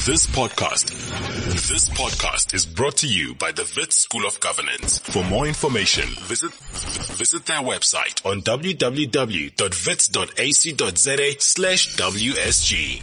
This podcast is brought to you by the Wits School of Governance. For more information, visit their website on www.wits.ac.za/WSG.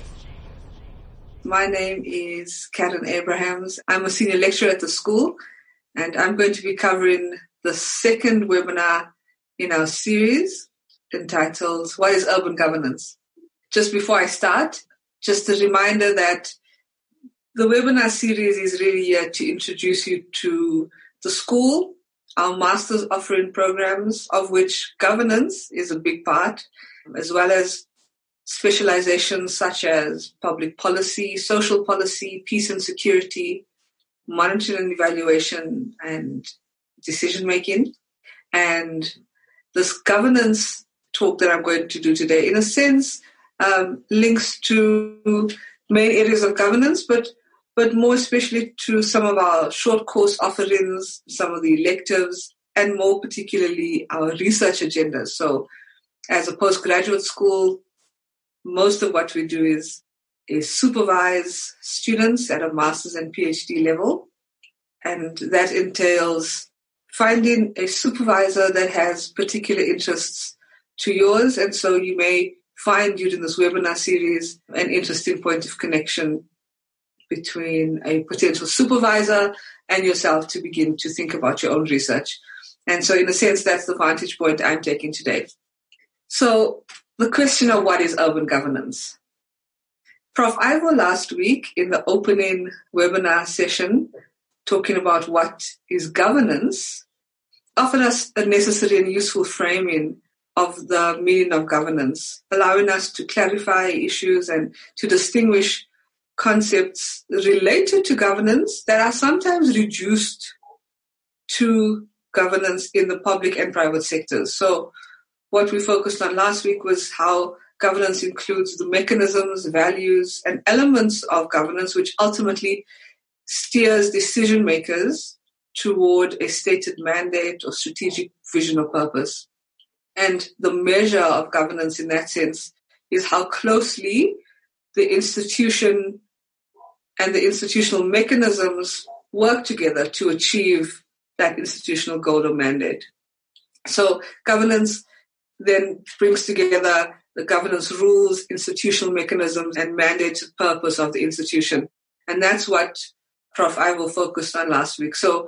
My name is Karen Abrahams. I'm a senior lecturer at the school, and I'm going to be covering the second webinar in our series entitled, What is Urban Governance? Just before I start, just a reminder that the webinar series is really here to introduce you to the school, our master's offering programs, of which governance is a big part, as well as specializations such as public policy, social policy, peace and security, monitoring and evaluation, and decision-making. And this governance talk that I'm going to do today, in a sense, links to main areas of governance, but more especially to some of our short course offerings, some of the electives, and more particularly our research agendas. So as a postgraduate school, most of what we do is supervise students at a master's and PhD level. And that entails finding a supervisor that has particular interests to yours. And so you may find during this webinar series an interesting point of connection between a potential supervisor and yourself to begin to think about your own research. And so in a sense, that's the vantage point I'm taking today. So the question of what is urban governance? Prof. Ivor last week in the opening webinar session, talking about what is governance, offered us a necessary and useful framing of the meaning of governance, allowing us to clarify issues and to distinguish concepts related to governance that are sometimes reduced to governance in the public and private sectors. So what we focused on last week was how governance includes the mechanisms, values, and elements of governance, which ultimately steers decision makers toward a stated mandate or strategic vision or purpose. And the measure of governance in that sense is how closely the institution and the institutional mechanisms work together to achieve that institutional goal or mandate. So governance then brings together the governance rules, institutional mechanisms, and mandated purpose of the institution. And that's what Prof. Ivor focused on last week. So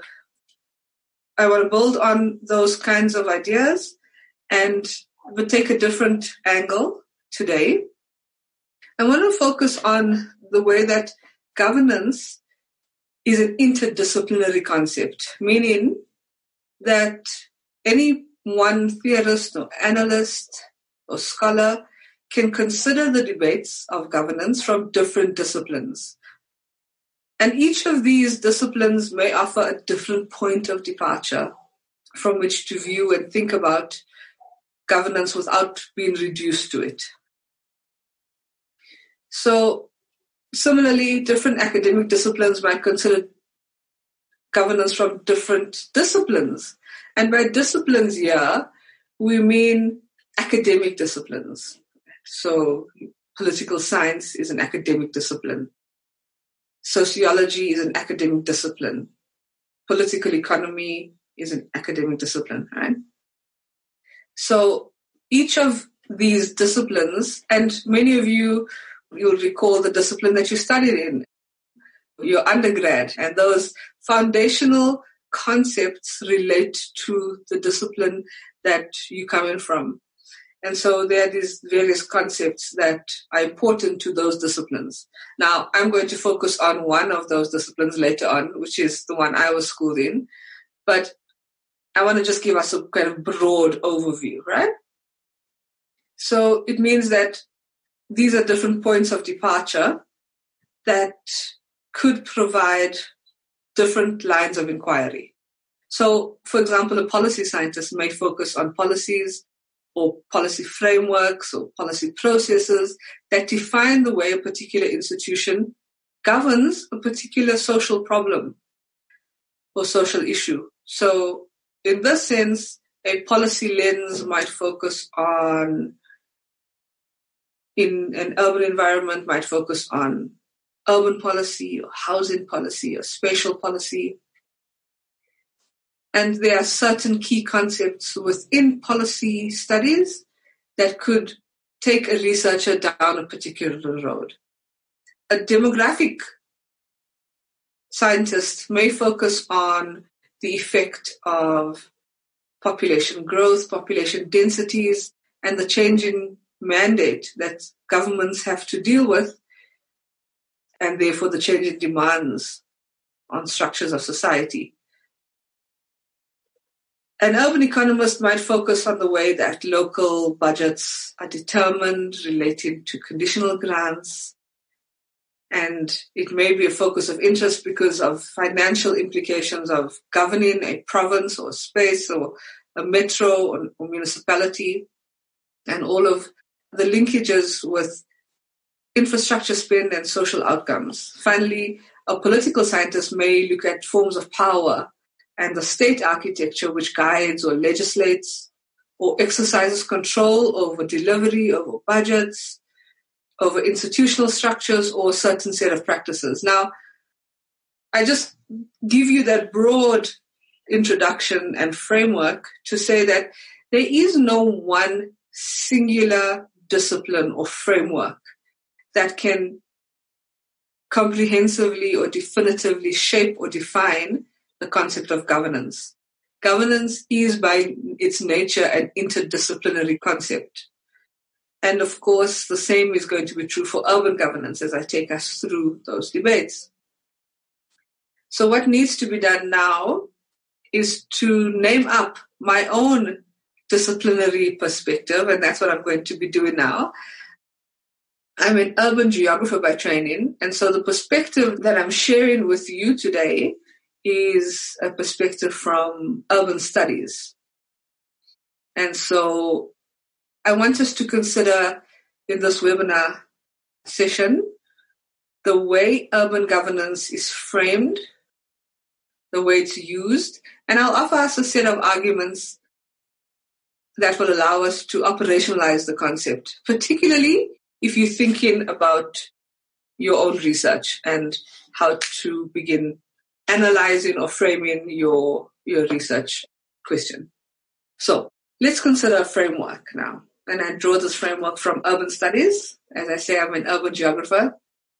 I want to build on those kinds of ideas and we'll take a different angle today. I want to focus on the way that governance is an interdisciplinary concept, meaning that any one theorist or analyst or scholar can consider the debates of governance from different disciplines. And each of these disciplines may offer a different point of departure from which to view and think about governance without being reduced to it. So similarly, different academic disciplines might consider governance from different disciplines. And by disciplines here, we mean academic disciplines. So political science is an academic discipline. Sociology is an academic discipline. Political economy is an academic discipline, right? So each of these disciplines, and many of you'll recall the discipline that you studied in your undergrad, and those foundational concepts relate to the discipline that you come in from. And so there are these various concepts that are important to those disciplines. Now, I'm going to focus on one of those disciplines later on, which is the one I was schooled in. But I want to just give us a kind of broad overview, right? So it means that these are different points of departure that could provide different lines of inquiry. So, for example, a policy scientist may focus on policies or policy frameworks or policy processes that define the way a particular institution governs a particular social problem or social issue. So, in this sense, a policy lens might focus on, in an urban environment, might focus on urban policy or housing policy or spatial policy. And there are certain key concepts within policy studies that could take a researcher down a particular road. A demographic scientist may focus on the effect of population growth, population densities, and the changing mandate that governments have to deal with, and therefore the changing demands on structures of society. An urban economist might focus on the way that local budgets are determined relating to conditional grants, and it may be a focus of interest because of financial implications of governing a province or space or a metro or municipality, and all of the linkages with infrastructure spend and social outcomes. Finally, a political scientist may look at forms of power and the state architecture which guides or legislates or exercises control over delivery, over budgets, over institutional structures or a certain set of practices. Now, I just give you that broad introduction and framework to say that there is no one singular discipline or framework that can comprehensively or definitively shape or define the concept of governance. Governance is by its nature an interdisciplinary concept. And of course, the same is going to be true for urban governance as I take us through those debates. So what needs to be done now is to name up my own disciplinary perspective, and that's what I'm going to be doing now. I'm an urban geographer by training, and so the perspective that I'm sharing with you today is a perspective from urban studies. And so I want us to consider in this webinar session the way urban governance is framed, the way it's used, and I'll offer us a set of arguments that will allow us to operationalize the concept, particularly if you're thinking about your own research and how to begin analyzing or framing your research question. So let's consider a framework now. And I draw this framework from urban studies. As I say, I'm an urban geographer.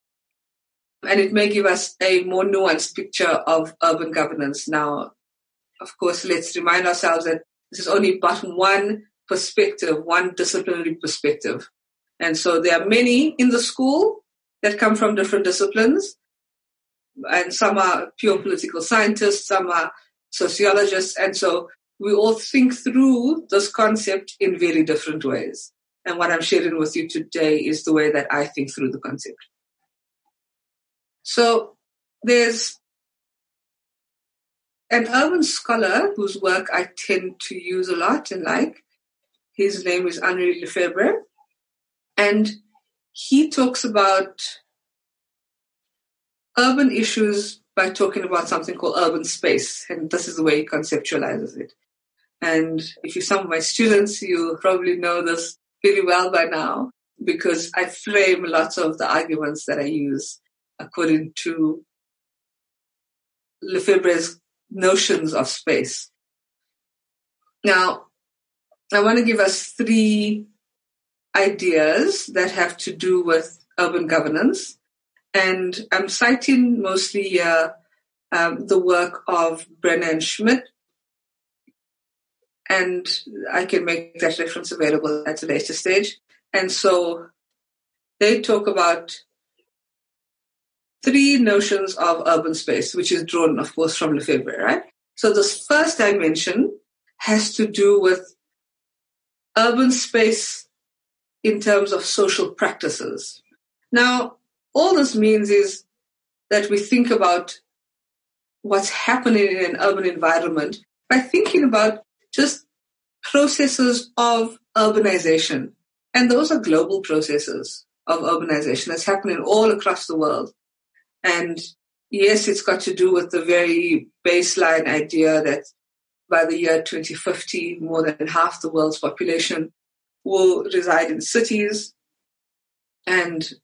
And it may give us a more nuanced picture of urban governance. Now, of course, let's remind ourselves that this is only but one perspective, one disciplinary perspective. And so there are many in the school that come from different disciplines. And some are pure political scientists, some are sociologists. And so we all think through this concept in very different ways. And what I'm sharing with you today is the way that I think through the concept. So there's an urban scholar whose work I tend to use a lot and like. His name is Henri Lefebvre. And he talks about urban issues by talking about something called urban space. And this is the way he conceptualizes it. And if you're some of my students, you probably know this very well by now because I frame lots of the arguments that I use according to Lefebvre's notions of space. Now, I want to give us three ideas that have to do with urban governance. And I'm citing mostly the work of Brenner and Schmidt. And I can make that reference available at a later stage. And so they talk about three notions of urban space, which is drawn, of course, from Lefebvre, right? So this first dimension has to do with urban space in terms of social practices. Now, all this means is that we think about what's happening in an urban environment by thinking about just processes of urbanization. And those are global processes of urbanization that's happening all across the world. And yes, it's got to do with the very baseline idea that by the year 2050, more than half the world's population will reside in cities. And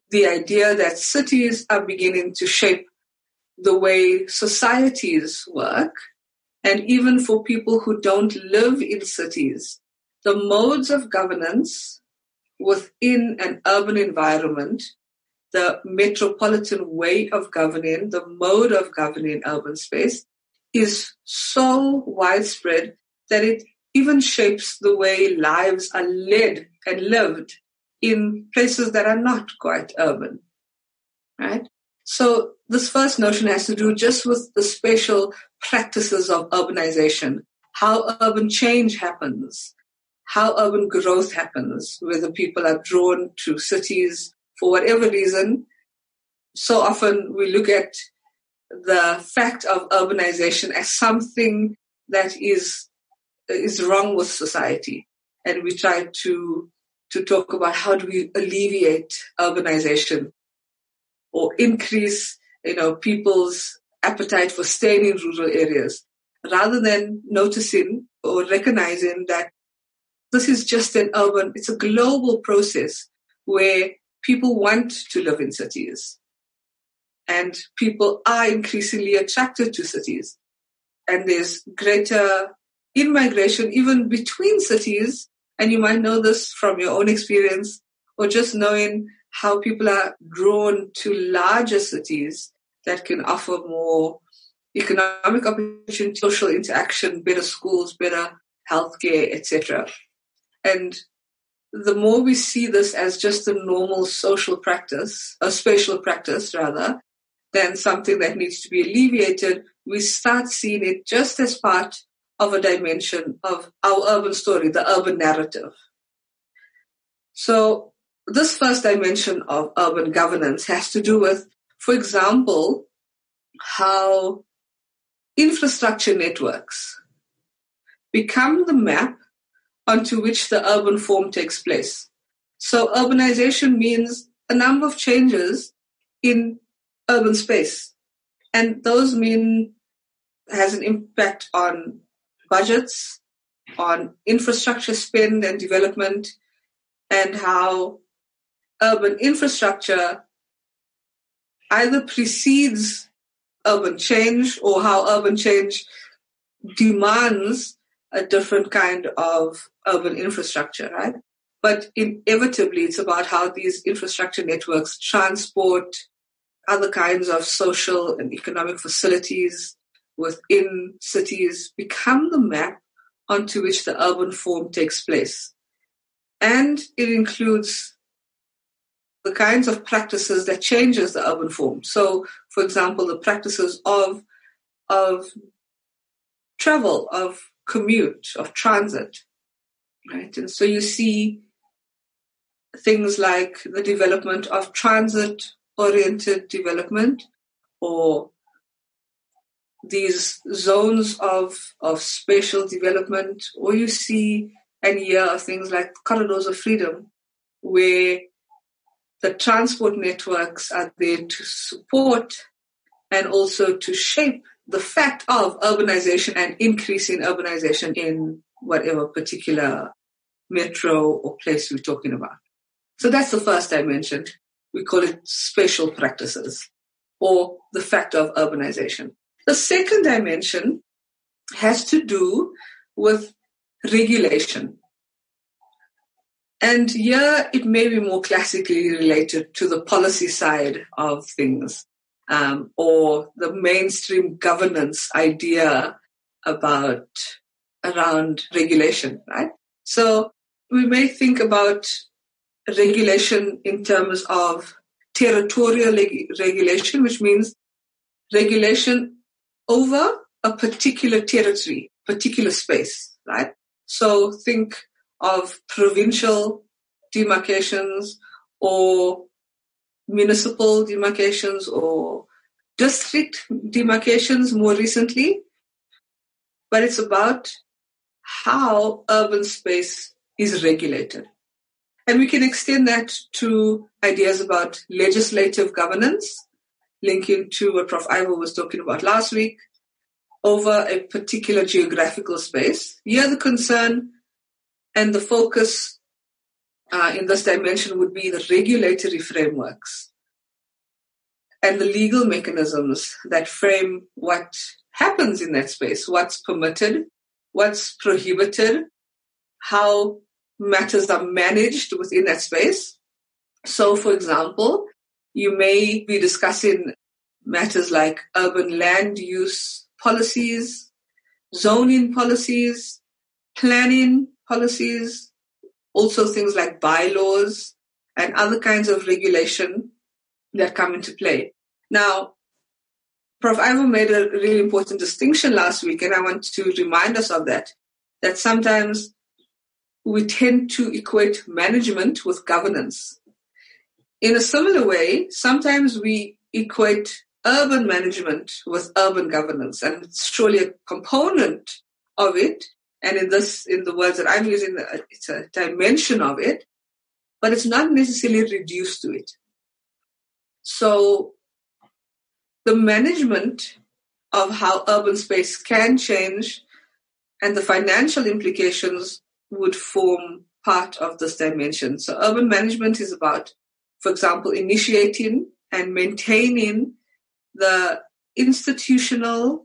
the idea that cities are beginning to shape the way societies work, and even for people who don't live in cities, the modes of governance within an urban environment, the metropolitan way of governing, the mode of governing urban space is so widespread that it even shapes the way lives are led and lived in places that are not quite urban, right? So this first notion has to do just with the spatial practices of urbanization, how urban change happens, how urban growth happens, whether people are drawn to cities for whatever reason. So often we look at the fact of urbanization as something that is wrong with society. And we try to talk about how do we alleviate urbanization or increase, people's appetite for staying in rural areas, rather than noticing or recognizing that this is just it's a global process where people want to live in cities. And people are increasingly attracted to cities. And there's greater in-migration even between cities. And you might know this from your own experience, or just knowing how people are drawn to larger cities that can offer more economic opportunity, social interaction, better schools, better healthcare, etc. And the more we see this as just a normal social practice, a spatial practice rather, than something that needs to be alleviated, we start seeing it just as part of a dimension of our urban story, the urban narrative. So this first dimension of urban governance has to do with, for example, how infrastructure networks become the map onto which the urban form takes place. So urbanization means a number of changes in urban space. And those has an impact on budgets, on infrastructure spend and development, and how urban infrastructure either precedes urban change or how urban change demands a different kind of urban infrastructure, right? But inevitably, it's about how these infrastructure networks transport other kinds of social and economic facilities within cities become the map onto which the urban form takes place. And it includes the kinds of practices that changes the urban form. So, for example, the practices of travel, of commute, of transit, right? And so you see things like the development of transit-oriented development, or these zones of spatial development, or you see and hear things like corridors of freedom, where the transport networks are there to support and also to shape the fact of urbanization and increasing urbanization in whatever particular metro or place we're talking about. So that's the first dimension. We call it spatial practices, or the fact of urbanization. The second dimension has to do with regulation. And here it may be more classically related to the policy side of things, or the mainstream governance idea around regulation, right? So we may think about regulation in terms of territorial regulation, which means regulation over a particular territory, particular space, right? So think of provincial demarcations or municipal demarcations or district demarcations more recently. But it's about how urban space is regulated. And we can extend that to ideas about legislative governance, linking to what Prof. Ivo was talking about last week, over a particular geographical space. Here the concern and the focus in this dimension would be the regulatory frameworks and the legal mechanisms that frame what happens in that space, what's permitted, what's prohibited, how matters are managed within that space. So, for example, you may be discussing matters like urban land use policies, zoning policies, planning policies, also things like bylaws and other kinds of regulation that come into play. Now, Prof. Ivo made a really important distinction last week, and I want to remind us of that sometimes we tend to equate management with governance. In a similar way, sometimes we equate urban management with urban governance, and it's surely a component of it. And in the words that I'm using, it's a dimension of it, but it's not necessarily reduced to it. So the management of how urban space can change and the financial implications would form part of this dimension. So urban management is about, for example, initiating and maintaining the institutional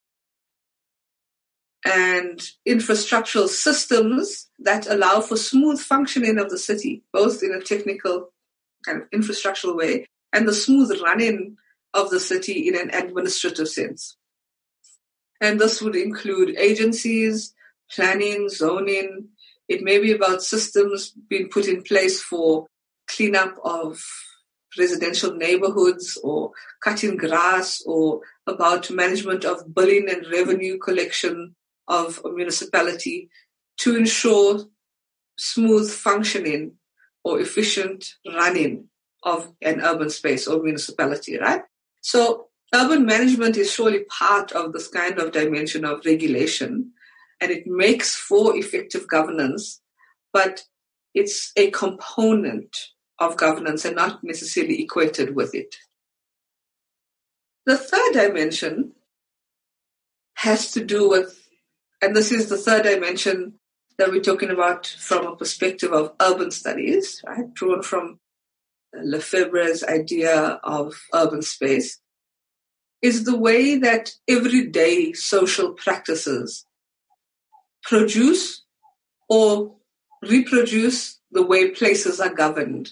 and infrastructural systems that allow for smooth functioning of the city, both in a technical kind of infrastructural way and the smooth running of the city in an administrative sense. And this would include agencies, planning, zoning. It may be about systems being put in place for cleanup of residential neighborhoods or cutting grass, or about management of billing and revenue collection of a municipality to ensure smooth functioning or efficient running of an urban space or municipality, right? So urban management is surely part of this kind of dimension of regulation, and it makes for effective governance, but it's a component of governance and not necessarily equated with it. The third dimension has to do with, and this is the third dimension that we're talking about from a perspective of urban studies, right? Drawn from Lefebvre's idea of urban space, is the way that everyday social practices produce or reproduce the way places are governed.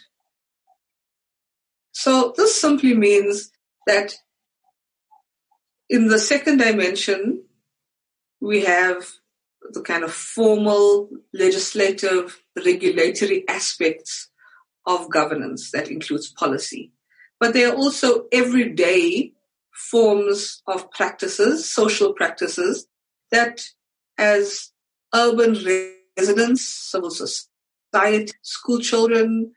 So this simply means that in the second dimension, we have the kind of formal, legislative, regulatory aspects of governance that includes policy. But there are also everyday forms of practices, social practices, that as urban residents, civil society, school children,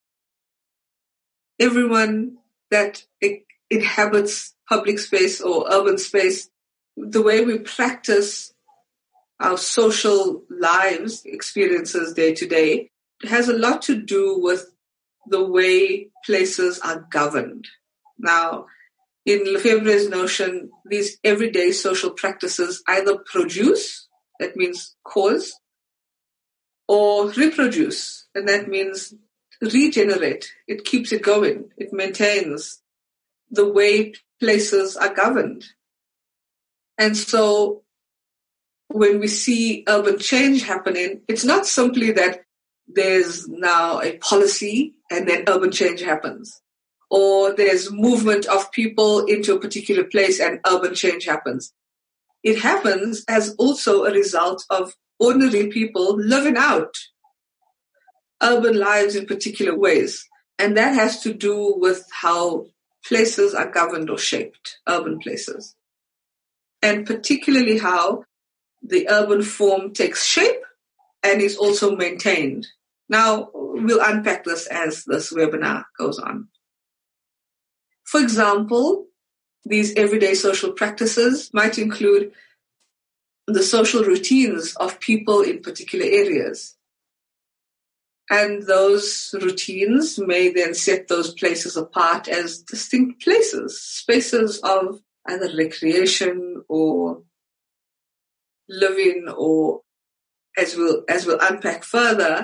everyone that inhabits public space or urban space, the way we practice our social lives, experiences day to day, has a lot to do with the way places are governed. Now, in Lefebvre's notion, these everyday social practices either produce, that means cause, or reproduce, and that means regenerate. It keeps it going. It maintains the way places are governed. And so when we see urban change happening, it's not simply that there's now a policy and then urban change happens, or there's movement of people into a particular place and urban change happens. It happens as also a result of ordinary people living out urban lives in particular ways. And that has to do with how places are governed or shaped, urban places. And particularly how the urban form takes shape and is also maintained. Now, we'll unpack this as this webinar goes on. For example, these everyday social practices might include the social routines of people in particular areas. And those routines may then set those places apart as distinct places, spaces of either recreation or living, or as we'll unpack further,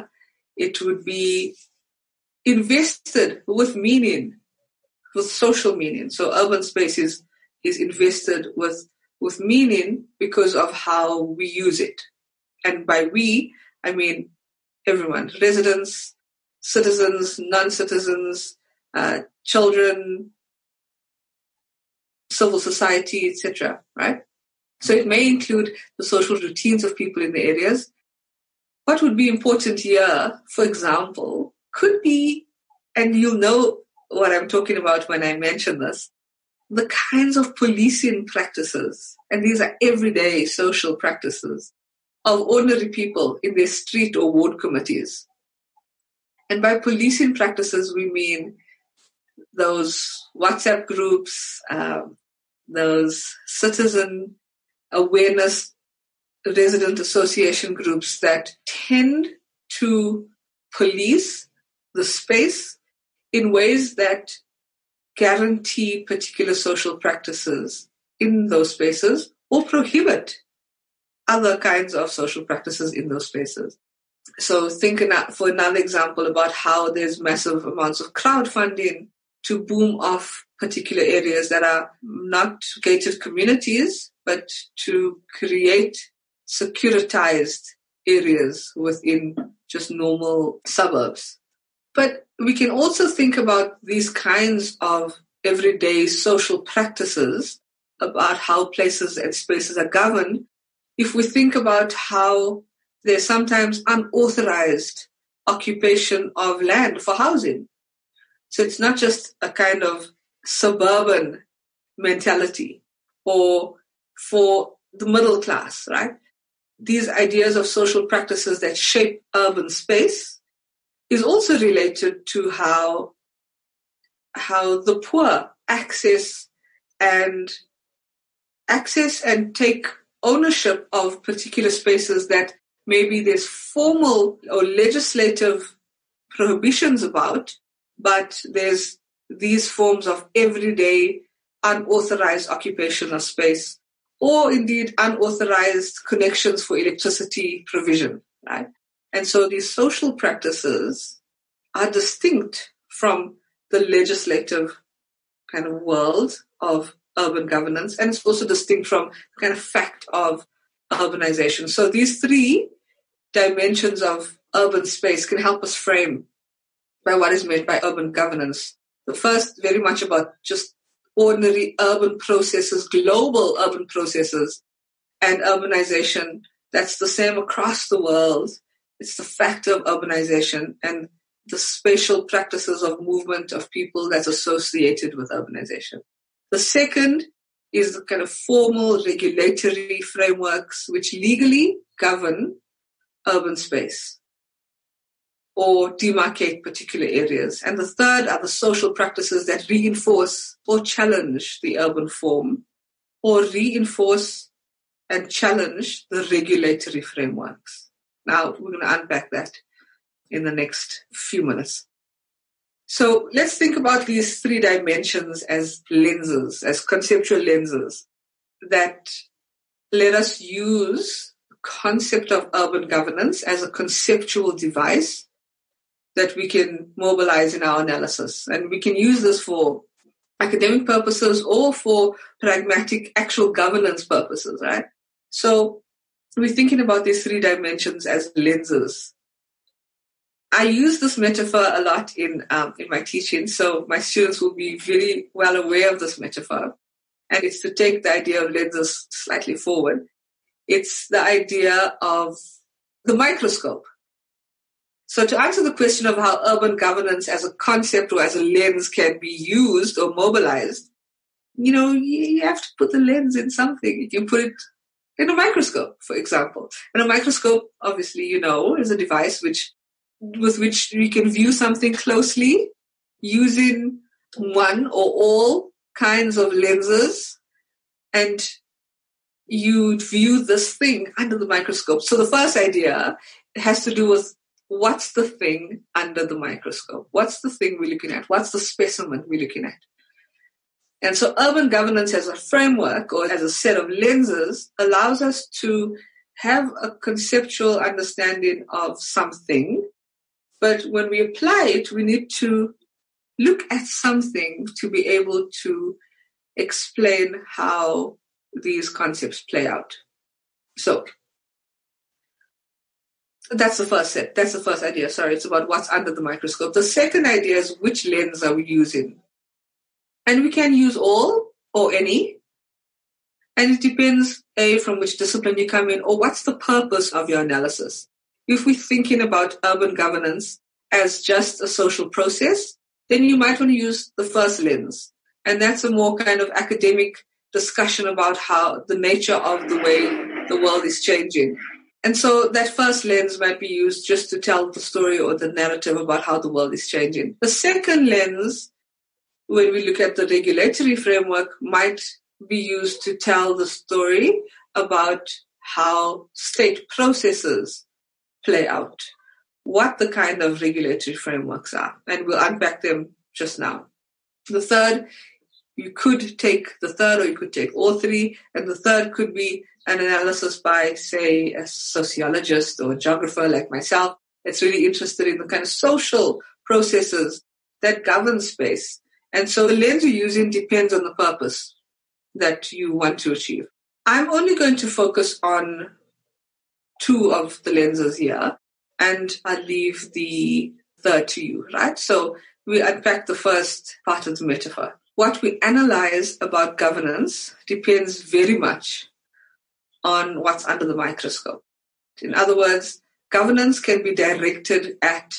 It would be invested with meaning, with social meaning. So urban space is invested with meaning because of how we use it. And by we, I mean everyone, residents, citizens, non-citizens, children, civil society, etc., right? So it may include the social routines of people in the areas. What would be important here, for example, could be, and you'll know what I'm talking about when I mention this, the kinds of policing practices, and these are everyday social practices, of ordinary people in their street or ward committees. And by policing practices, we mean those WhatsApp groups, those citizen awareness resident association groups that tend to police the space in ways that guarantee particular social practices in those spaces or prohibit other kinds of social practices in those spaces. So think for another example about how there's massive amounts of crowdfunding to boom off particular areas that are not gated communities, but to create securitized areas within just normal suburbs. But we can also think about these kinds of everyday social practices about how places and spaces are governed if we think about how there's sometimes unauthorized occupation of land for housing. So it's not just a kind of suburban mentality or for the middle class, right? These ideas of social practices that shape urban space is also related to how the poor access and take ownership of particular spaces that maybe there's formal or legislative prohibitions about, but there's these forms of everyday unauthorized occupation of space, or indeed unauthorized connections for electricity provision, right? And so these social practices are distinct from the legislative kind of world of urban governance, and it's also distinct from the kind of fact of urbanization. So these three dimensions of urban space can help us frame by what is meant by urban governance. The first, very much about just ordinary urban processes, global urban processes, and urbanization that's the same across the world. It's the fact of urbanization and the spatial practices of movement of people that's associated with urbanization. The second is the kind of formal regulatory frameworks which legally govern urban space or demarcate particular areas. And the third are the social practices that reinforce or challenge the urban form or reinforce and challenge the regulatory frameworks. Now, we're going to unpack that in the next few minutes. So let's think about these three dimensions as lenses, as conceptual lenses that let us use the concept of urban governance as a conceptual device that we can mobilize in our analysis. And we can use this for academic purposes or for pragmatic actual governance purposes, right? So we're thinking about these three dimensions as lenses. I use this metaphor a lot in my teaching, so my students will be very well aware of this metaphor. And it's to take the idea of lenses slightly forward. It's the idea of the microscope. So to answer the question of how urban governance as a concept or as a lens can be used or mobilized, you have to put the lens in something. You can put it in a microscope, for example. And a microscope, obviously, is a device with which we can view something closely using one or all kinds of lenses, and you view this thing under the microscope. So the first idea has to do with what's the thing under the microscope? What's the thing we're looking at? What's the specimen we're looking at? And so urban governance as a framework or as a set of lenses allows us to have a conceptual understanding of something But when we apply it, we need to look at something to be able to explain how these concepts play out. So that's the first set. That's the first idea. Sorry, it's about what's under the microscope. The second idea is which lens are we using? And we can use all or any. And it depends, A, from which discipline you come in, or what's the purpose of your analysis. If we're thinking about urban governance as just a social process, then you might want to use the first lens. And that's a more kind of academic discussion about how the nature of the way the world is changing. And so that first lens might be used just to tell the story or the narrative about how the world is changing. The second lens, when we look at the regulatory framework, might be used to tell the story about how state processes play out, what the kind of regulatory frameworks are, and we'll unpack them just now. The third, you could take the third or you could take all three, and the third could be an analysis by, say, a sociologist or a geographer like myself that's really interested in the kind of social processes that govern space. And so the lens you're using depends on the purpose that you want to achieve. I'm only going to focus on two of the lenses here, and I'll leave the third to you, right? So we unpack the first part of the metaphor. What we analyze about governance depends very much on what's under the microscope. In other words, governance can be directed at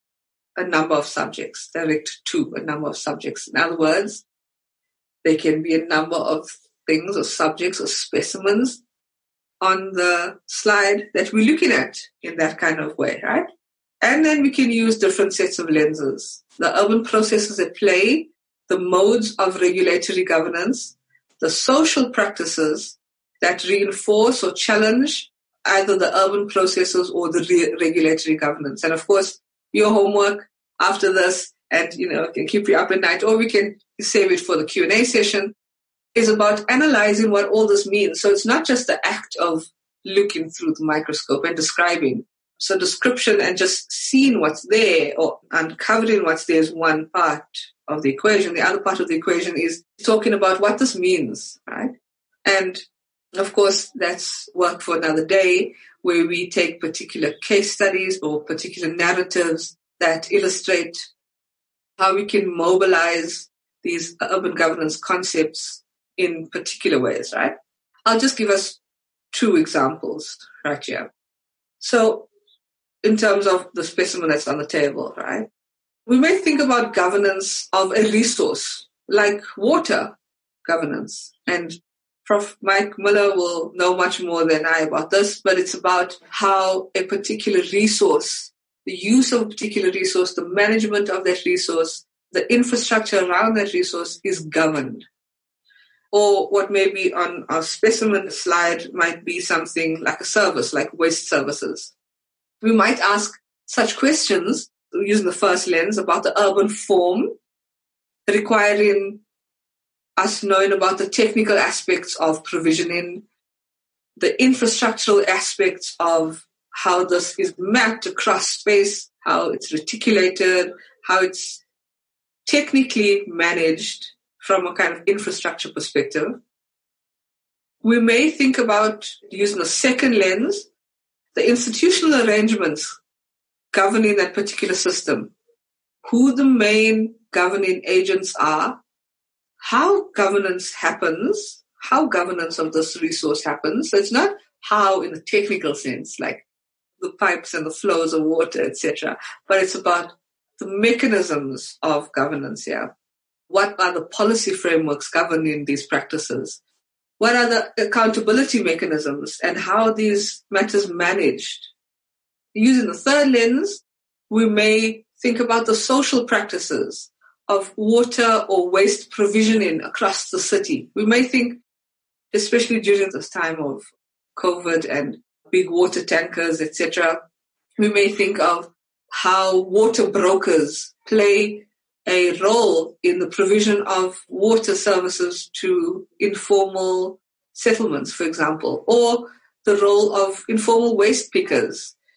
a number of subjects, direct to a number of subjects. In other words, there can be a number of things or subjects or specimens on the slide that we're looking at in that kind of way, right? And then we can use different sets of lenses. The urban processes at play, the modes of regulatory governance, the social practices that reinforce or challenge either the urban processes or the regulatory governance. And of course, your homework after this, and can keep you up at night, or we can save it for the Q&A session, is about analyzing what all this means. So it's not just the act of looking through the microscope and describing. So description and just seeing what's there or uncovering what's there is one part of the equation. The other part of the equation is talking about what this means, right? And of course, that's work for another day, where we take particular case studies or particular narratives that illustrate how we can mobilize these urban governance concepts in particular ways, right? I'll just give us two examples right here. So in terms of the specimen that's on the table, right? We may think about governance of a resource like water governance. And Prof. Mike Miller will know much more than I about this, but it's about how a particular resource, the use of a particular resource, the management of that resource, the infrastructure around that resource is governed. Or what may be on our specimen slide might be something like a service, like waste services. We might ask such questions using the first lens about the urban form, requiring us knowing about the technical aspects of provisioning, the infrastructural aspects of how this is mapped across space, how it's reticulated, how it's technically managed from a kind of infrastructure perspective. We may think about, using a second lens, the institutional arrangements governing that particular system, who the main governing agents are, how governance happens, how governance of this resource happens. So it's not how in the technical sense, like the pipes and the flows of water, etc., but it's about the mechanisms of governance here. What are the policy frameworks governing these practices? What are the accountability mechanisms and how these matters managed? Using the third lens, we may think about the social practices of water or waste provisioning across the city. We may think, especially during this time of COVID and big water tankers, etc., we may think of how water brokers play a role in the provision of water services to informal settlements, for example, or the role of informal waste pickers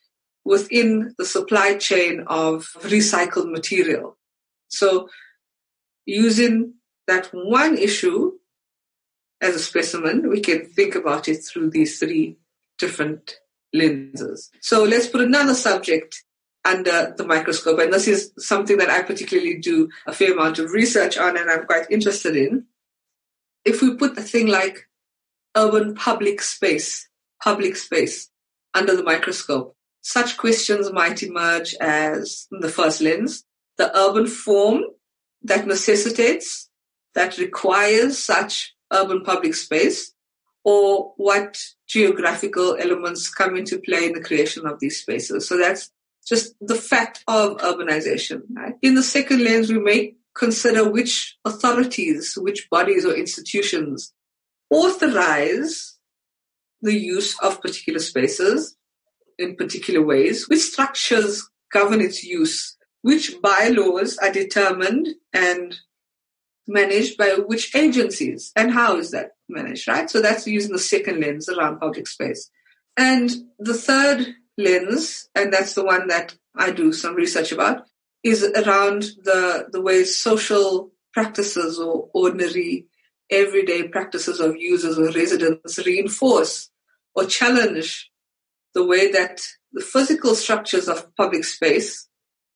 within the supply chain of recycled material. So using that one issue as a specimen, we can think about it through these three different lenses. So let's put another subject under the microscope, and this is something that I particularly do a fair amount of research on and I'm quite interested in. If we put a thing like urban public space under the microscope, such questions might emerge as the first lens, the urban form that necessitates, that requires such urban public space, or what geographical elements come into play in the creation of these spaces. So that's just the fact of urbanization. Right? In the second lens, we may consider which authorities, which bodies or institutions authorize the use of particular spaces in particular ways, which structures govern its use, which bylaws are determined and managed by which agencies, and how is that managed, right? So that's using the second lens around public space. And the third lens, and that's the one that I do some research about, is around the way social practices or ordinary everyday practices of users or residents reinforce or challenge the way that the physical structures of public space,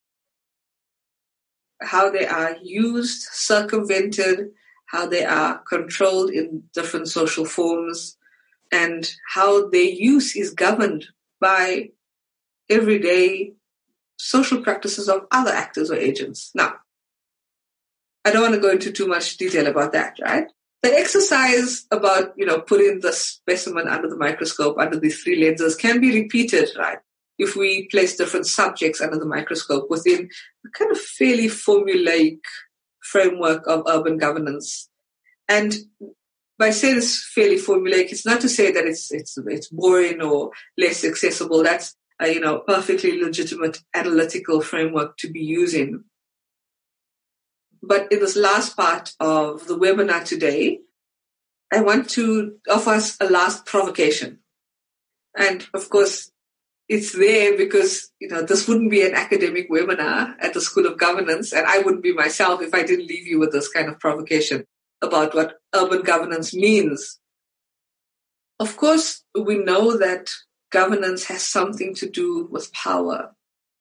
how they are used, circumvented, how they are controlled in different social forms, and how their use is governed by everyday social practices of other actors or agents. Now, I don't want to go into too much detail about that, right? The exercise about, putting the specimen under the microscope, under these three lenses, can be repeated, right? If we place different subjects under the microscope within a kind of fairly formulaic framework of urban governance. And by saying it's fairly formulaic, it's not to say that it's boring or less accessible. That's a perfectly legitimate analytical framework to be using. But in this last part of the webinar today, I want to offer us a last provocation. And of course, it's there because, this wouldn't be an academic webinar at the School of Governance, and I wouldn't be myself if I didn't leave you with this kind of provocation about what urban governance means. Of course, we know that governance has something to do with power.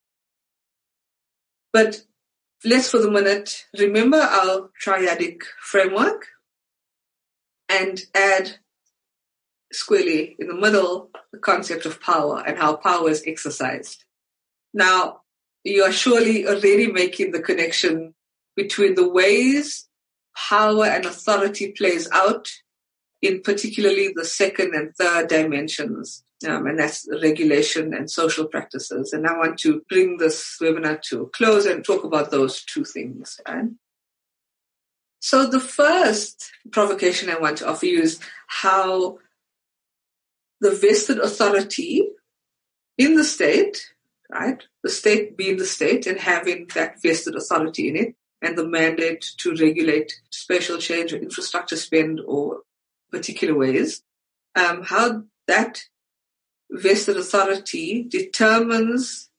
But let's, for the minute, remember our triadic framework and add squarely in the middle the concept of power and how power is exercised. Now, you are surely already making the connection between the ways power and authority plays out in particularly the second and third dimensions, and that's regulation and social practices. And I want to bring this webinar to a close and talk about those two things. Right? So the first provocation I want to offer you is how the vested authority in the state, right, the state being the state and having that vested authority in it, and the mandate to regulate spatial change or infrastructure spend or particular ways, how that vested authority determines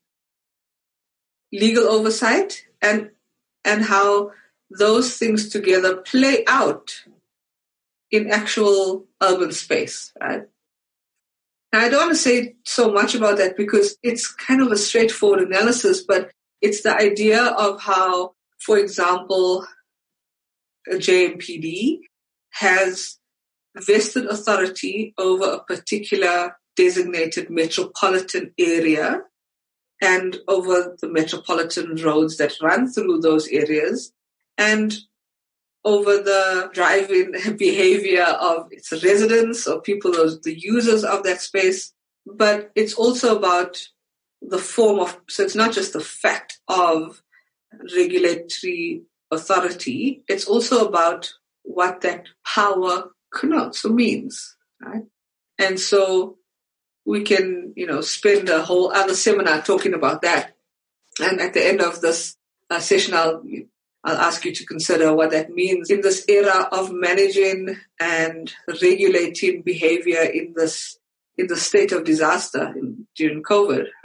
legal oversight and how those things together play out in actual urban space, right? Now, I don't want to say so much about that because it's kind of a straightforward analysis, but it's the idea of how, for example, a JMPD has vested authority over a particular designated metropolitan area and over the metropolitan roads that run through those areas and over the driving behavior of its residents or people, the users of that space. But it's also about the form of, so it's not just the fact of regulatory authority, it's also about what that power connotes or means, right? And so we can, spend a whole other seminar talking about that. And at the end of this session, I'll ask you to consider what that means in this era of managing and regulating behavior in the state of disaster during COVID, right?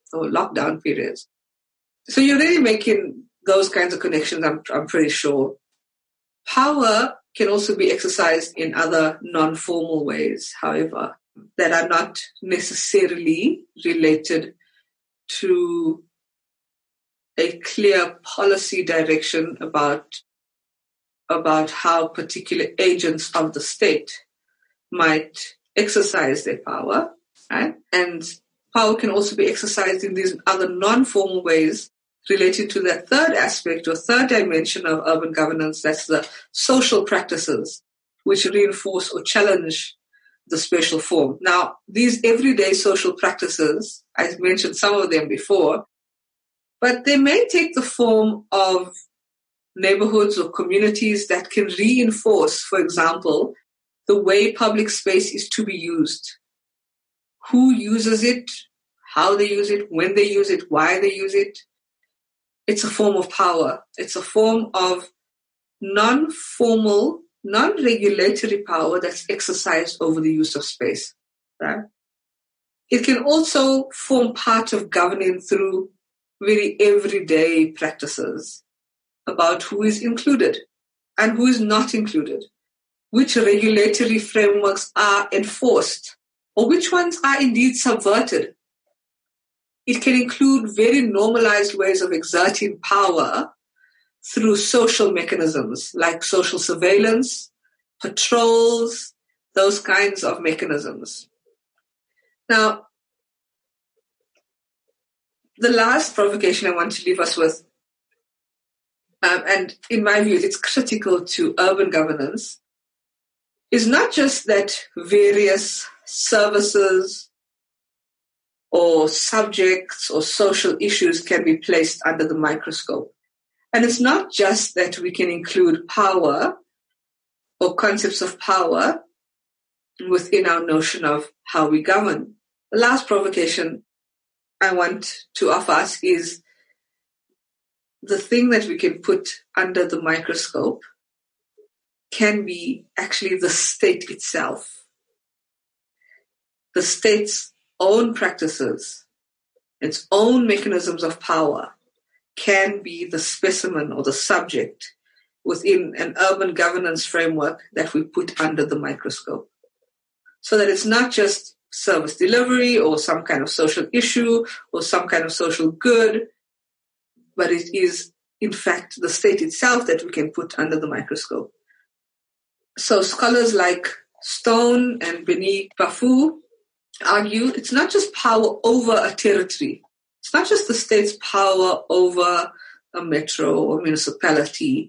or lockdown periods. So you're really making those kinds of connections, I'm pretty sure. Power can also be exercised in other non-formal ways, however, that are not necessarily related to a clear policy direction about how particular agents of the state might exercise their power, right? And power can also be exercised in these other non-formal ways related to that third aspect or third dimension of urban governance, that's the social practices, which reinforce or challenge the special form. Now, these everyday social practices, I've mentioned some of them before, but they may take the form of neighborhoods or communities that can reinforce, for example, the way public space is to be used. Who uses it, how they use it, when they use it, why they use it. It's a form of power. It's a form of non-formal, non-regulatory power that's exercised over the use of space. Right? It can also form part of governing through very everyday practices about who is included and who is not included, which regulatory frameworks are enforced, or which ones are indeed subverted. It can include very normalized ways of exerting power through social mechanisms like social surveillance, patrols, those kinds of mechanisms. Now, the last provocation I want to leave us with, and in my view it's critical to urban governance, is not just that various services or subjects or social issues can be placed under the microscope. And it's not just that we can include power or concepts of power within our notion of how we govern. The last provocation I want to offer us is the thing that we can put under the microscope can be actually the state itself. The state's own practices, its own mechanisms of power can be the specimen or the subject within an urban governance framework that we put under the microscope. So that it's not just service delivery or some kind of social issue or some kind of social good, but it is, in fact, the state itself that we can put under the microscope. So scholars like Stone and Benig Bafu argue it's not just power over a territory. It's not just the state's power over a metro or municipality,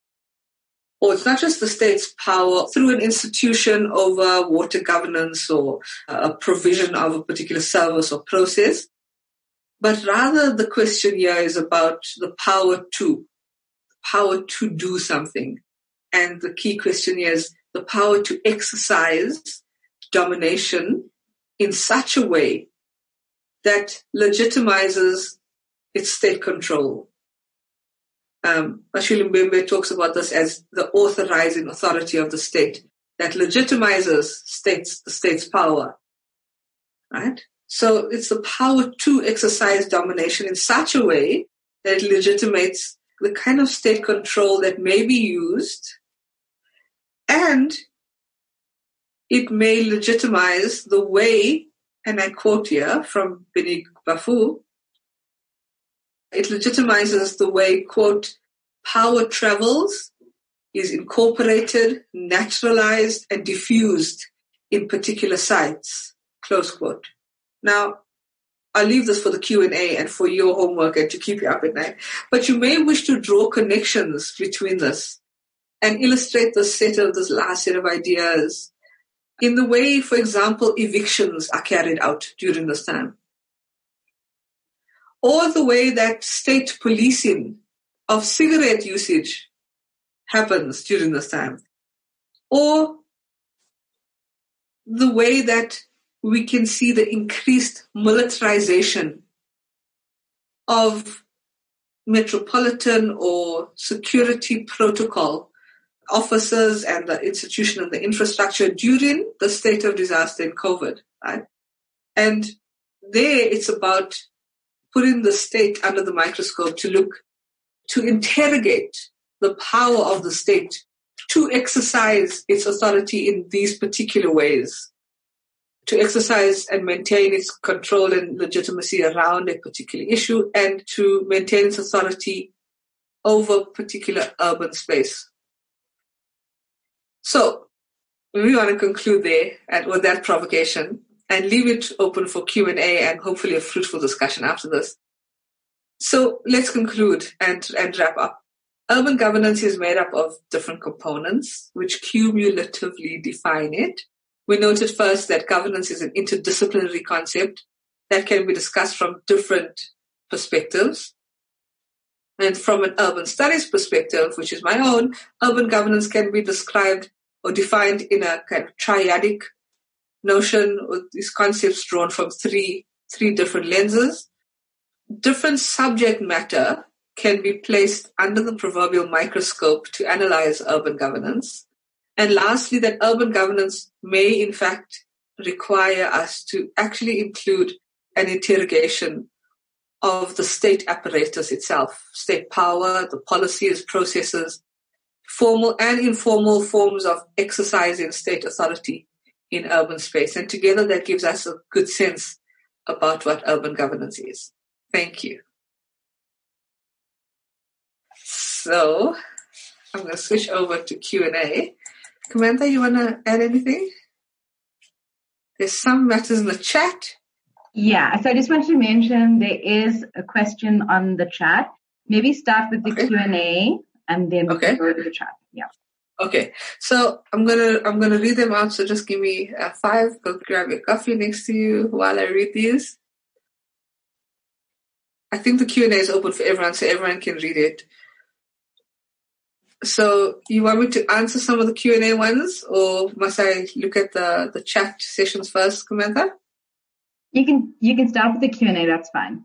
or it's not just the state's power through an institution over water governance or a provision of a particular service or process, but rather the question here is about the power to do something. And the key question here is the power to exercise domination in such a way that legitimizes its state control. Mashulu Mbembe talks about this as the authorizing authority of the state that legitimizes the state's power, right? So it's the power to exercise domination in such a way that it legitimates the kind of state control that may be used, and it may legitimize the way, and I quote here from Benig Bafu, it legitimizes the way, quote, power travels, is incorporated, naturalized, and diffused in particular sites, close quote. Now, I'll leave this for the Q&A and for your homework and to keep you up at night. But you may wish to draw connections between this and illustrate this last set of ideas in the way, for example, evictions are carried out during this time, or the way that state policing of cigarette usage happens during this time, or the way that we can see the increased militarization of metropolitan or security protocol officers and the institution and the infrastructure during the state of disaster in COVID, right? And there it's about putting the state under the microscope to interrogate the power of the state to exercise its authority in these particular ways, to exercise and maintain its control and legitimacy around a particular issue, and to maintain its authority over particular urban space. So we want to conclude there with that provocation and leave it open for Q&A and hopefully a fruitful discussion after this. So let's conclude and wrap up. Urban governance is made up of different components which cumulatively define it. We noted first that governance is an interdisciplinary concept that can be discussed from different perspectives. And from an urban studies perspective, which is my own, urban governance can be described or defined in a kind of triadic notion, with these concepts drawn from three different lenses. Different subject matter can be placed under the proverbial microscope to analyze urban governance. And lastly, that urban governance may in fact require us to actually include an interrogation of the state apparatus itself, state power, the policies, processes, formal and informal forms of exercising state authority in urban space. And together that gives us a good sense about what urban governance is. Thank you. So I'm going to switch over to Q&A. Samantha, you want to add anything? There's some matters in the chat. Yeah, so I just wanted to mention there is a question on the chat. Maybe start with the Q&A and then we can go to the chat. Yeah. Okay, so I'm gonna read them out. So just give me 5. Go grab your coffee next to you while I read these. I think the Q&A is open for everyone, so everyone can read it. So you want me to answer some of the Q&A ones, or must I look at the chat sessions first, Samantha? You can start with the Q&A, that's fine.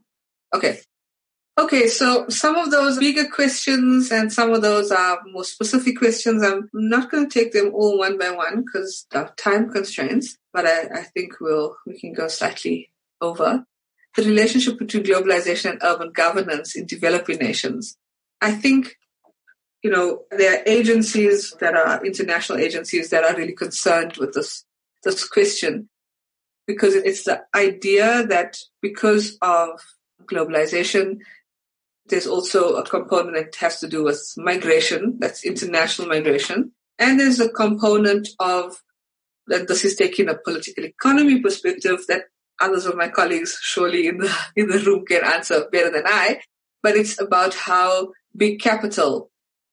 Okay, so some of those bigger questions and some of those are more specific questions. I'm not going to take them all one by one because of time constraints, but I think we can go slightly over. The relationship between globalization and urban governance in developing nations. I think, there are agencies that are international agencies that are really concerned with this question, because it's the idea that because of globalization, there's also a component that has to do with migration, that's international migration. And there's a component of that this is taking a political economy perspective that others of my colleagues surely in the room can answer better than I. But it's about how big capital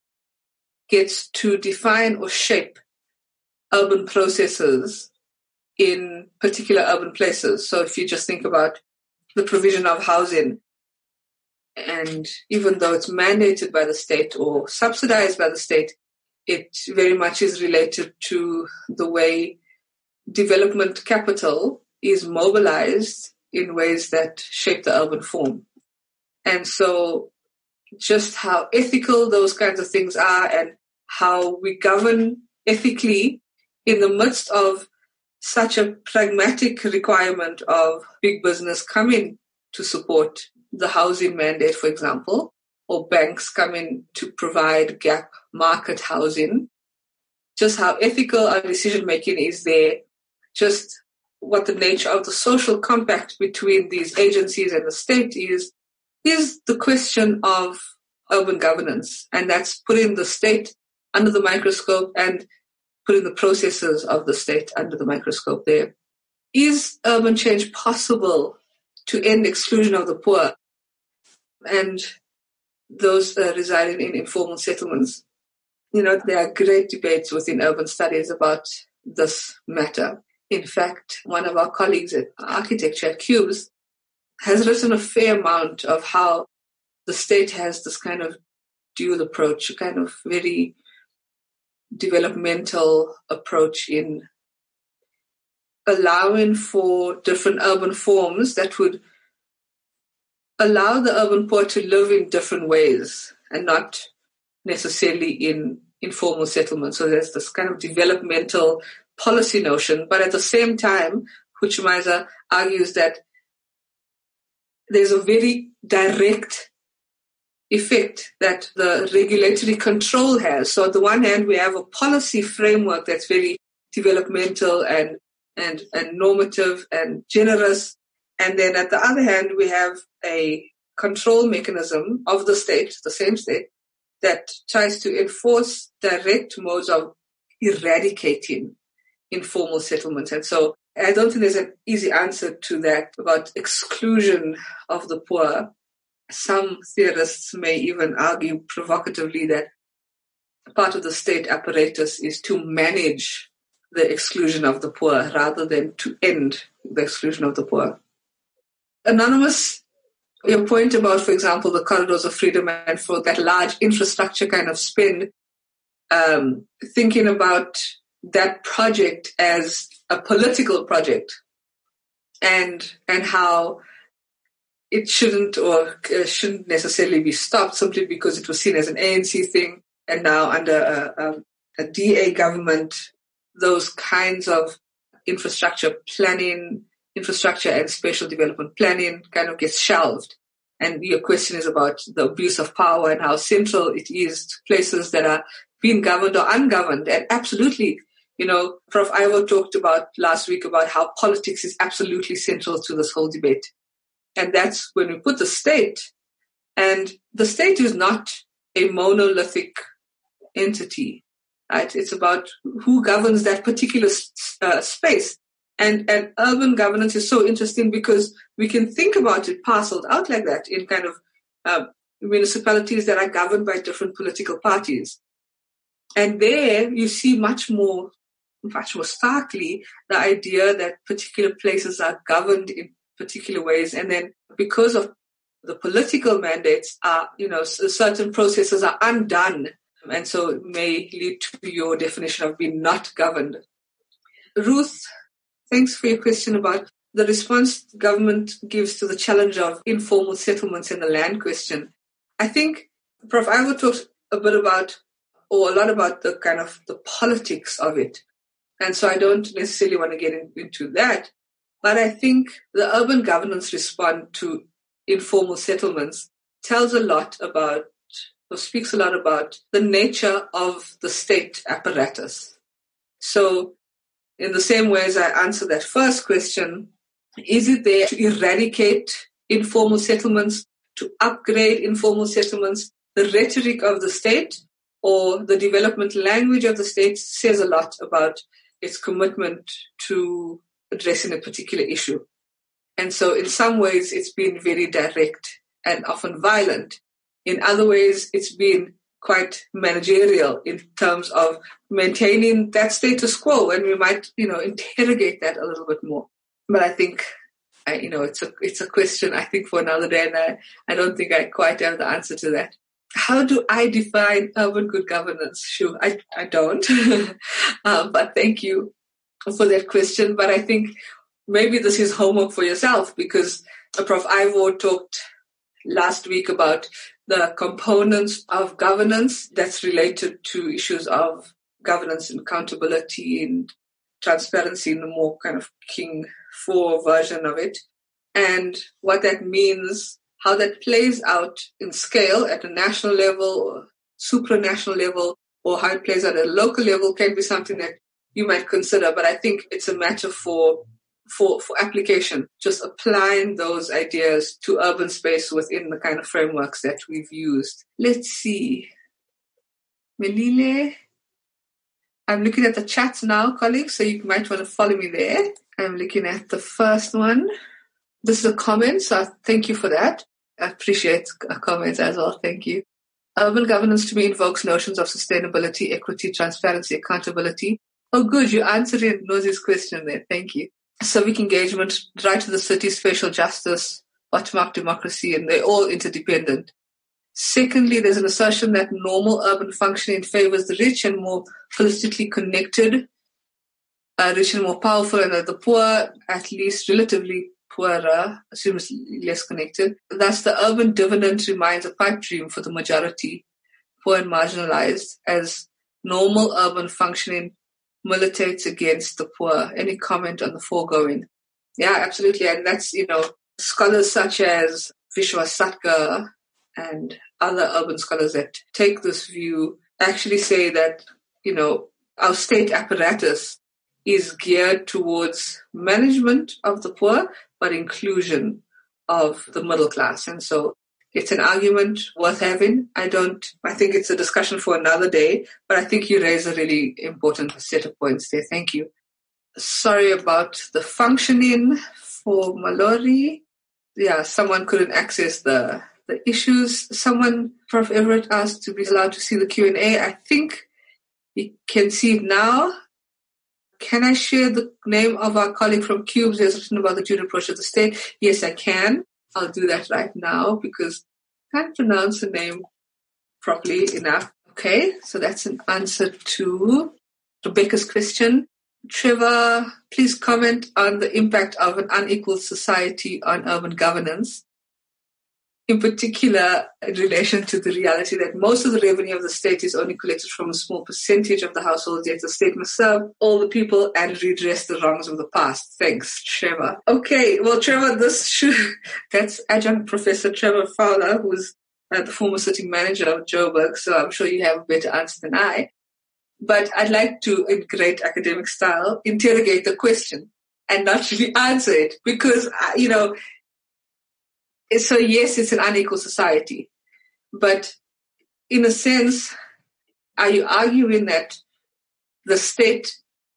gets to define or shape urban processes in particular urban places. So if you just think about the provision of housing, and even though it's mandated by the state or subsidized by the state, it very much is related to the way development capital is mobilized in ways that shape the urban form. And so just how ethical those kinds of things are and how we govern ethically in the midst of such a pragmatic requirement of big business coming to support the housing mandate, for example, or banks coming to provide gap market housing, just how ethical our decision-making is there, just what the nature of the social compact between these agencies and the state is the question of urban governance. And that's putting the state under the microscope and putting the processes of the state under the microscope there. Is urban change possible to end exclusion of the poor and those residing in informal settlements? There are great debates within urban studies about this matter. In fact, one of our colleagues at architecture at CUBES has written a fair amount of how the state has this kind of dual approach, a kind of very developmental approach in allowing for different urban forms that would allow the urban poor to live in different ways and not necessarily in informal settlements. So there's this kind of developmental policy notion, but at the same time, Huchmeiser argues that there's a very direct effect that the regulatory control has. So on the one hand, we have a policy framework that's very developmental and normative and generous. And then at the other hand, we have a control mechanism of the state, the same state, that tries to enforce direct modes of eradicating informal settlements. And so I don't think there's an easy answer to that about exclusion of the poor. Some theorists may even argue provocatively that part of the state apparatus is to manage the exclusion of the poor rather than to end the exclusion of the poor. Anonymous, your point about, for example, the corridors of freedom and for that large infrastructure kind of spend, thinking about that project as a political project and how it shouldn't necessarily be stopped simply because it was seen as an ANC thing. And now under a DA government, those kinds of infrastructure and spatial development planning kind of gets shelved. And your question is about the abuse of power and how central it is to places that are being governed or ungoverned. And absolutely, Prof. Ivo talked about last week about how politics is absolutely central to this whole debate. And that's when we put the state, and the state is not a monolithic entity, right? It's about who governs that particular space. And urban governance is so interesting because we can think about it parceled out like that in kind of municipalities that are governed by different political parties. And there you see much more starkly the idea that particular places are governed in particular ways. And then because of the political mandates certain processes are undone. And so it may lead to your definition of being not governed. Ruth, thanks for your question about the response the government gives to the challenge of informal settlements and the land question. I think Prof. Ivo talked a lot about the kind of the politics of it. And so I don't necessarily want to get into that. But I think the urban governance response to informal settlements speaks a lot about the nature of the state apparatus. So in the same way as I answer that first question, is it there to eradicate informal settlements, to upgrade informal settlements? The rhetoric of the state or the development language of the state says a lot about its commitment to addressing a particular issue. And so in some ways it's been very direct and often violent. In other ways it's been quite managerial in terms of maintaining that status quo, and we might, interrogate that a little bit more. But I think, it's a question I think for another day, and I don't think I quite have the answer to that. How do I define urban good governance? Sure, I don't. But thank you for that question. But I think maybe this is homework for yourself, because Prof. Ivo talked last week about the components of governance that's related to issues of governance and accountability and transparency in the more kind of King 4 version of it, and what that means, how that plays out in scale at a national level or supranational level, or how it plays out at a local level can be something that you might consider. But I think it's a matter for application, just applying those ideas to urban space within the kind of frameworks that we've used. Let's see. Melile, I'm looking at the chat now, colleagues, so you might want to follow me there. I'm looking at the first one. This is a comment, so thank you for that. I appreciate comments as well. Thank you. Urban governance to me invokes notions of sustainability, equity, transparency, accountability. Oh, good. You answered Nozi's question there. Thank you. Civic engagement, right to the city, spatial justice, bottom-up democracy, and they're all interdependent. Secondly, there's an assertion that normal urban functioning favors the rich and more holistically connected, rich and more powerful, and the poor, at least relatively poorer, assumes less connected. Thus, the urban dividend remains a pipe dream for the majority, poor and marginalized, as normal urban functioning militates against the poor. Any comment on the foregoing? Yeah, absolutely. And that's, scholars such as Vishwa Satkar and other urban scholars that take this view actually say that, our state apparatus is geared towards management of the poor, but inclusion of the middle class. And so it's an argument worth having. I think it's a discussion for another day, but I think you raise a really important set of points there. Thank you. Sorry about the functioning for Mallory. Yeah, someone couldn't access the issues. Prof. Everett asked to be allowed to see the Q&A. I think you can see it now. Can I share the name of our colleague from CUBES who has written about the June approach of the state? Yes, I can. I'll do that right now because I can't pronounce the name properly enough. Okay, so that's an answer to Rebecca's question. Trevor, please comment on the impact of an unequal society on urban governance, in particular in relation to the reality that most of the revenue of the state is only collected from a small percentage of the households, yet the state must serve all the people and redress the wrongs of the past. Thanks, Trevor. Okay, well, Trevor, that's Adjunct Professor Trevor Fowler, who's the former sitting manager of Joburg, so I'm sure you have a better answer than I. But I'd like to, in great academic style, interrogate the question and not really answer it because, so yes, it's an unequal society. But in a sense, are you arguing that the state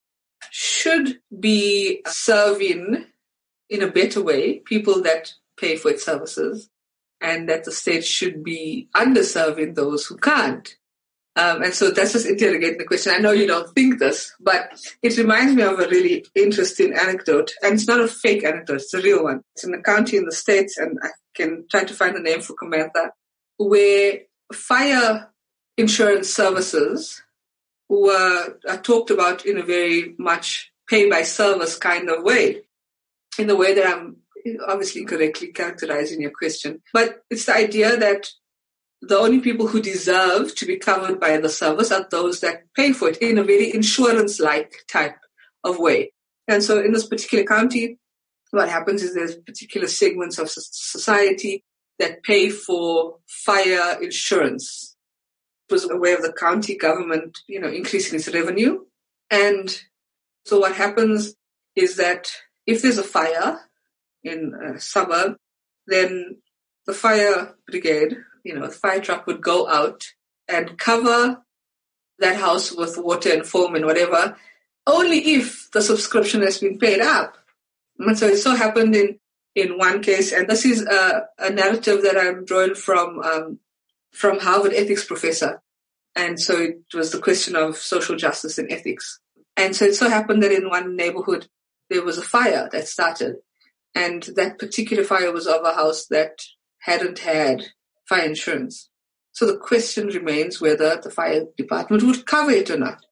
should be serving in a better way people that pay for its services and that the state should be underserving those who can't? And so that's just interrogating the question. I know you don't think this, but it reminds me of a really interesting anecdote. And it's not a fake anecdote, it's a real one. It's in a county in the States, and I can try to find the name for Comantha, where fire insurance services were talked about in a very much pay-by-service kind of way, in the way that I'm obviously incorrectly characterizing your question. But it's the idea that the only people who deserve to be covered by the service are those that pay for it in a very insurance-like type of way. And so in this particular county, what happens is there's particular segments of society that pay for fire insurance. It was a way of the county government, increasing its revenue. And so what happens is that if there's a fire in a suburb, then the fire brigade, the fire truck would go out and cover that house with water and foam and whatever, only if the subscription has been paid up. And so it so happened in one case, and this is a narrative that I'm drawing from Harvard ethics professor. And so it was the question of social justice and ethics. And so it so happened that in one neighborhood, there was a fire that started. And that particular fire was of a house that hadn't had fire insurance. So the question remains whether the fire department would cover it or not.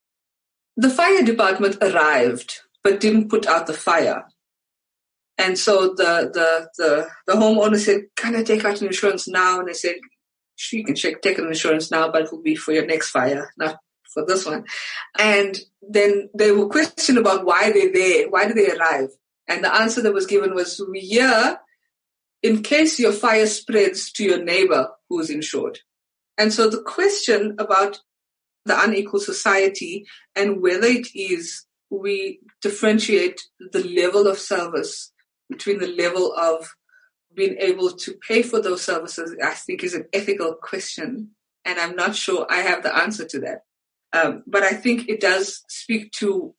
The fire department arrived, but didn't put out the fire. And so the homeowner said, "Can I take out an insurance now?" And they said, "You can take an insurance now, but it will be for your next fire, not for this one." And then they were questioned about why they're there, why did they arrive? And the answer that was given was, "We're here in case your fire spreads to your neighbor who's insured." And so the question about the unequal society and whether it is we differentiate the level of service between the level of being able to pay for those services, I think is an ethical question. And I'm not sure I have the answer to that. But I think it does speak to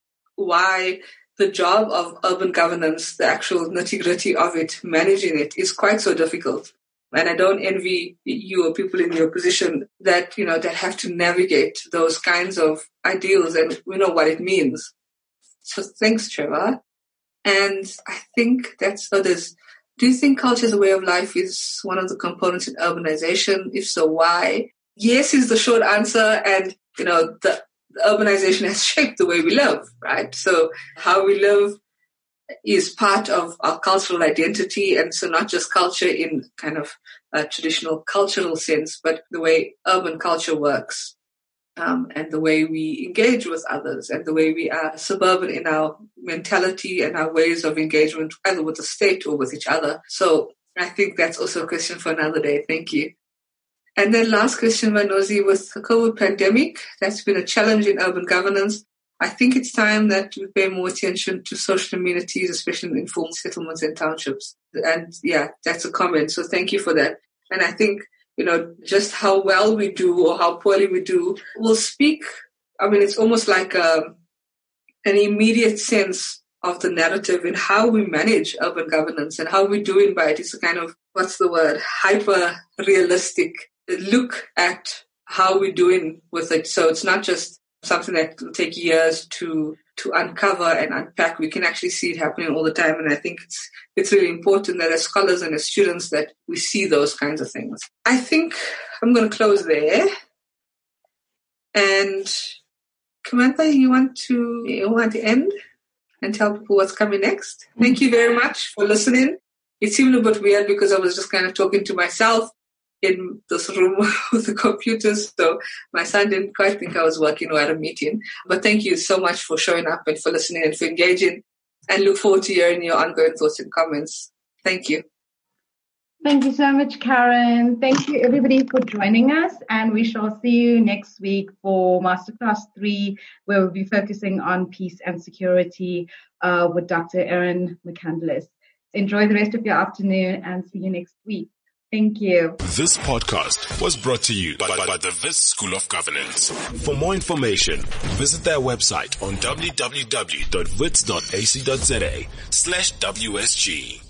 why the job of urban governance, the actual nitty-gritty of it, managing it, is quite so difficult. And I don't envy you or people in your position that, that have to navigate those kinds of ideals, and we know what it means. So thanks, Trevor. And I think that's others. Do you think culture as a way of life is one of the components in urbanization? If so, why? Yes is the short answer. And, the urbanization has shaped the way we live, right? So how we live is part of our cultural identity. And so not just culture in kind of a traditional cultural sense, but the way urban culture works, and the way we engage with others, and the way we are suburban in our mentality and our ways of engagement, either with the state or with each other. So I think that's also a question for another day. Thank you. And then last question, Vanozi, with the COVID pandemic, that's been a challenge in urban governance. I think it's time that we pay more attention to social amenities, especially in informal settlements and townships. And yeah, that's a comment. So thank you for that. And I think, just how well we do or how poorly we do will speak. I mean, it's almost like an immediate sense of the narrative in how we manage urban governance and how we're doing by it. It's a kind of, hyper-realistic look at how we're doing with it. So it's not just something that will take years to uncover and unpack. We can actually see it happening all the time. And I think it's really important that as scholars and as students that we see those kinds of things. I think I'm going to close there. And Kamantha, you want to end and tell people what's coming next? Thank you very much for listening. It seemed a bit weird because I was just kind of talking to myself in this room with the computers, so my son didn't quite think I was working or at a meeting. But thank you so much for showing up and for listening and for engaging, and look forward to hearing your ongoing thoughts and comments. Thank you. Thank you so much, Karen. Thank you, everybody, for joining us, and we shall see you next week for Masterclass 3, where we'll be focusing on peace and security with Dr. Erin McCandless. Enjoy the rest of your afternoon and see you next week. Thank you. This podcast was brought to you by the Wits School of Governance. For more information, visit their website on www.wits.ac.za/WSG.